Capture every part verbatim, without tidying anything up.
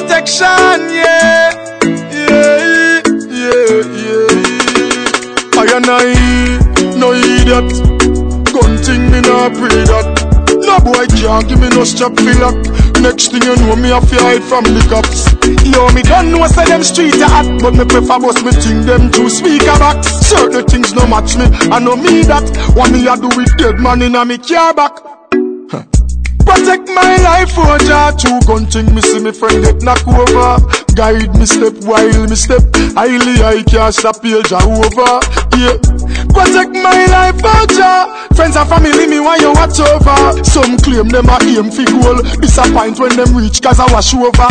protection, yeah. Yeah, yeah, yeah. I and I, no idiot. Gun thing me nah pray that. No boy can't give me no strap feel lock. Next thing you know me have to hide from the cops. Yo, me don't know say them streets are hot, but me prefer bust me think them two speaker box. Certain things no match me, I know me that. What me a do with dead man in a me car back. Huh. Protect my life, oh Jah. Two gun thing me see me friend get knock over. Guide me step while me step. Highly I can't stop here Jah over. Yeah. Protect my life, oh Jah. Friends and family me want you watch over. Some claim them a aim fi goal. Disappoint when them reach cause I wash over.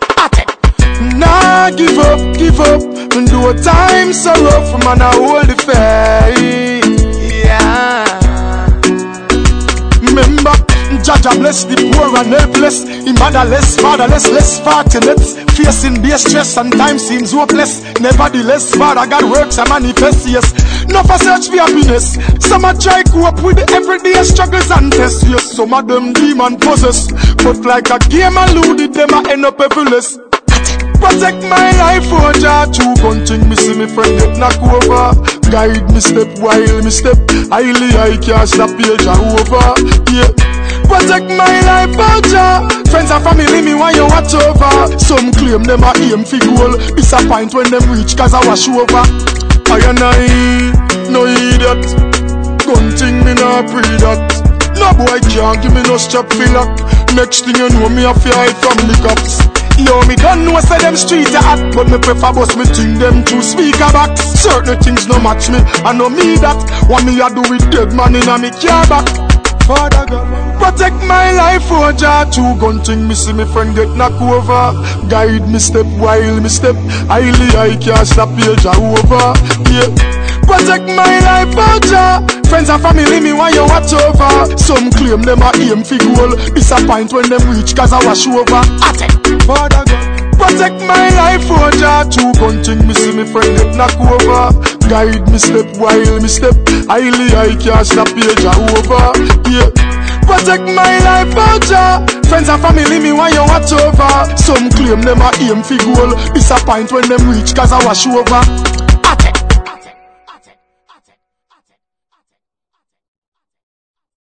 Nah, give up, give up. And do a time so rough, man, I hold the faith. Yeah. Remember, Jaja bless the poor and helpless. The motherless, fatherless, less fortunate. Facing base stress and time seems hopeless. Nevertheless, Father God works and manifests, yes. No for search for happiness. Some a try cope with the everyday struggles and tests. Yes, some of them demon possess. But like a game alluded, them a end up everless. Protect my life, oh Jah. Two gun thing me see me friend get knock over. Guide me step while me step. Highly I can't stop here Jah over. Yeah. Protect my life, oh Jah. Friends and family me want you watch over. Some claim them a aim fi goal. Disappoint when them reach cause I wash over. I and I, no idiot. Gun thing me nah pray that. No boy can't give me no strap feel lock. Next thing you know me have to hide from the cops. Yo, me don't know say them streets are hot, but me prefer bust me think them two speaker box. Certain things no match me, I know me that. What me a do with dead man in a me car back. Father God, protect my life, oh Jah. Two gun thing me see me friend get knock over. Guide me step while me step. Highly I can't stop here Jah over. Yeah. Protect my life, oh Jah. Friends and family me want you watch over. Some claim them a aim fi goal. Disappoint when them reach cause I wash over. Father God, protect my life, oh Jah. Two gun thing me see me friend get knock over. Guide me step while me step. Highly I can't stop here Jah over. Yeah. Protect my life, oh Jah. Friends and family me want you watch over. Some claim them a aim fi goal. Disappoint when them reach cause I wash over.